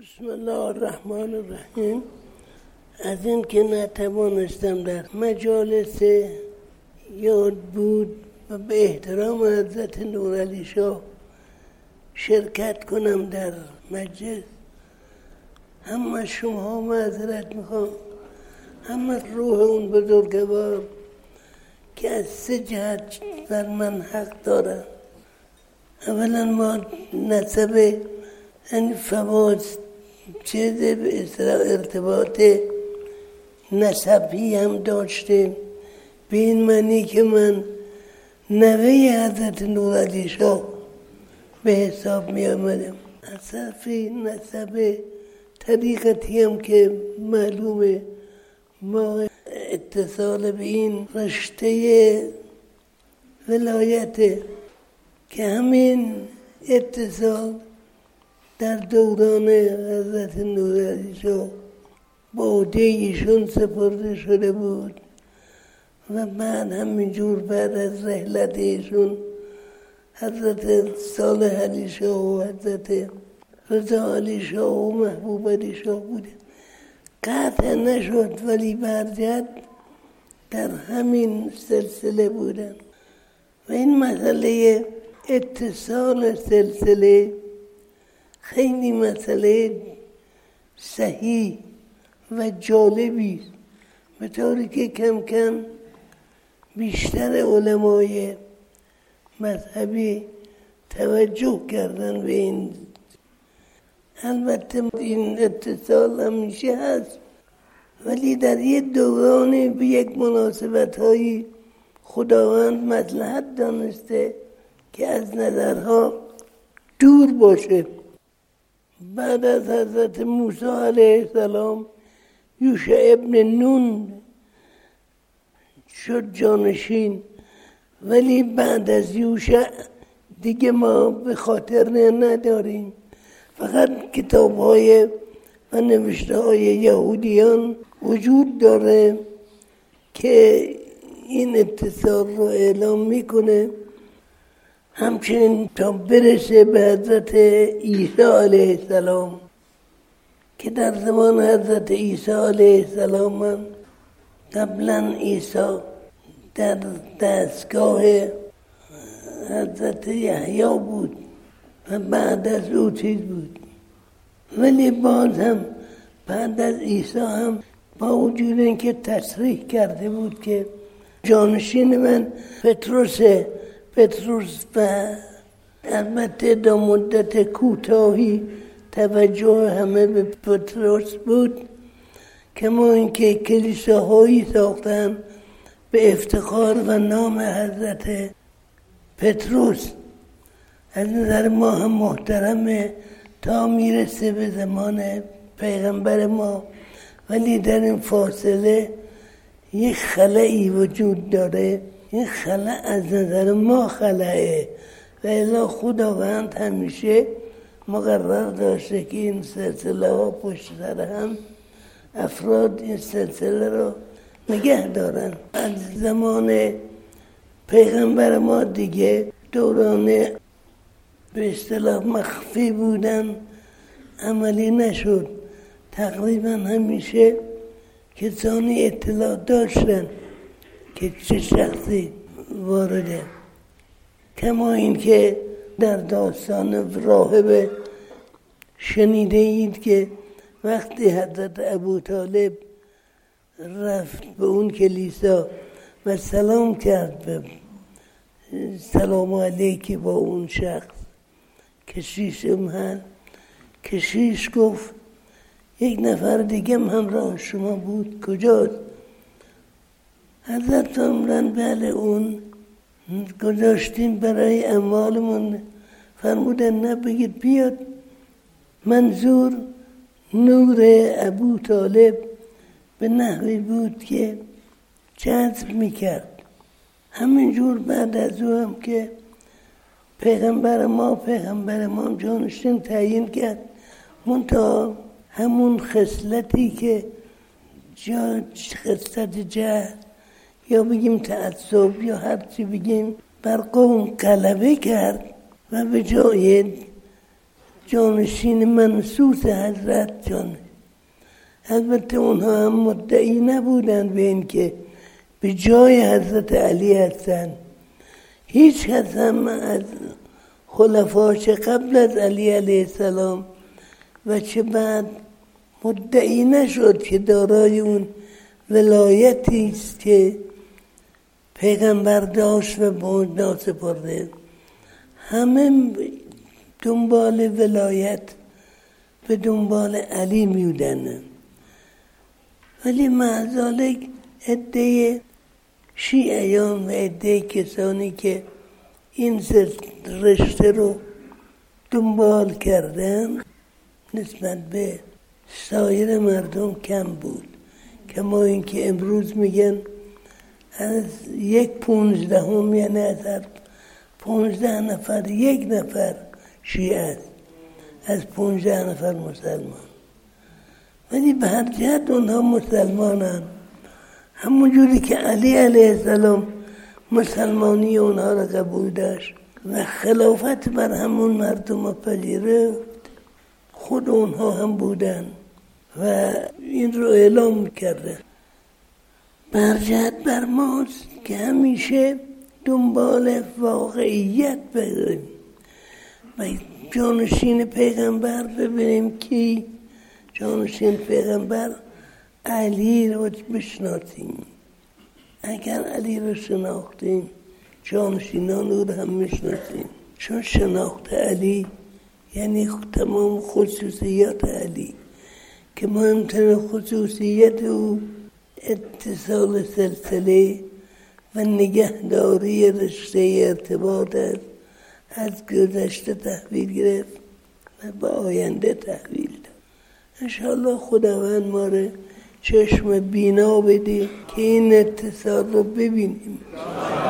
بسم الله الرحمن الرحیم. از این که نتوانستم در مجالس یاد بود و به احترام حضرت نورعلی شاه شرکت کنم در مجلس، هم از شما معذرت میخوام، هم از روح اون بزرگوار که از 3 جهت بر من حق دارن. اولا ما نسب یعنی فواز چیز به ارتباط نسبی هم داشته، به این معنی که من نوه حضرت نورعلی شاه به حساب می آمدم. از طرف نسب طریقتی هم که معلومه ما اتصال به این رشته ولایت که همین اتصال در دوران حضرت نورعلی شاه با عهده ایشون سپرده شده بود و بعد همینجور بعد از رحلت ایشون حضرت صالح علی شاه و حضرت رضا علی شاه و محبوب علی شاه بوده. قطع نشد ولی برجت در همین سلسله بودن و این مسئله اتصال سلسله خیلی مسئله صحیح و جالبی است، به طوری که کم کم بیشتر علمای مذهبی توجه کردن به این. البته این اتصال همیشه هست ولی در یه دوران به یک مناسبت هایی خداوند مصلحت دانسته که از نظرها دور باشه. بعد از حضرت موسی علیه السلام یوشع ابن نون شد جانشین، ولی بعد از یوشع دیگه ما به خاطر نداریم، فقط کتاب‌های و نوشته‌های یهودیان وجود داره که این اتصال رو اعلام میکنه. همچنین تا برسه به حضرت عیسی علیه السلام که در زمان حضرت عیسی علیه السلام هم قبلا عیسی در دستگاه حضرت یحیی بود و بعد از او چیز بود، ولی باز هم بعد از عیسی هم با وجود اینکه تصریح کرده بود که جانشین من پتروس و البته در مدت کوتاهی توجه همه به پتروس بود، کما اینکه کلیساهایی ساختن به افتخار و نام حضرت پتروس. از نظر ما هم محترمه تا میرسه به زمان پیغمبر ما، ولی در این فاصله یک خلایی وجود داره. این خلا از نظر ما خلاه و الا خداوند همیشه مقرر داشته که این سلسله ها پشت سر هم افراد این سلسله رو نگه دارن. از زمان پیغمبر ما دیگه دوران به اصطلاح مخفی بودن عملی نشد. تقریبا همیشه کسانی اطلاع داشتن که چه شخصی وارده، کما این که در داستان راهب شنیده اید که وقتی حضرت ابوطالب رفت به اون کلیسا و سلام کرد به سلام علیکی با اون شخص کشیش محل، کشیش گفت یک نفر دیگه همراه شما بود، کجاست؟ حضرت فرمودن بله اون گذاشتیم برای اموالمون. فرمودن نه بگید بیاد. منظور نور ابوطالب به نحوی بود که جذب میکرد. همینجور بعد از او هم که پیغمبر ما جانشین تعیین کرد، منتها همون خصلتی که خصلت جهل یا بگیم تعصب یا هر چی بگیم بر قوم غلبه کرد و به جای جانشین منصوص حضرت جان. البته اونها هم مدعی نبودن به این که به جای حضرت علی هستن. هیچ کس هم از خلفا چه قبل از علی علیه السلام و چه بعد مدعی نشد که دارای اون ولایتی است که پیغمبر داشت و به اون ناسپرده. همه دنبال ولایت به دنبال علی میودن، ولی مع ذالک عده شیعیان و عده کسانی که این رشته رو دنبال کردن نسبت به سایر مردم کم بود. کما اینکه امروز میگن از 1/15 یعنی از هر 15 نفر 1 نفر شیعه است، از 15 نفر مسلمان. ولی به هر جهت اونها مسلمانن، همونجوری که علی علیه السلام مسلمانی اونها را قبول داشت و خلافت بر همون مردم را پذیرفت. خود اونها هم بودن و این رو اعلام کرده. برجت بر ماست که همیشه دنبال واقعیت بگیریم و جانشین پیغمبر ببینیم کی جانشین پیغمبر علی رو بشناسیم. اگر علی رو شناختیم جانشینان او رو هم میشناسیم، چون شناخت علی یعنی تمام خصوصیات علی که مهمترین خصوصیت او اتصال سلسله و نگهداری رشته ارتباط است. از گذشته تحویل گرفت و به آینده تحویل داد. انشاءالله خداوند ما را چشم بینا بده که این اتصال رو ببینیم.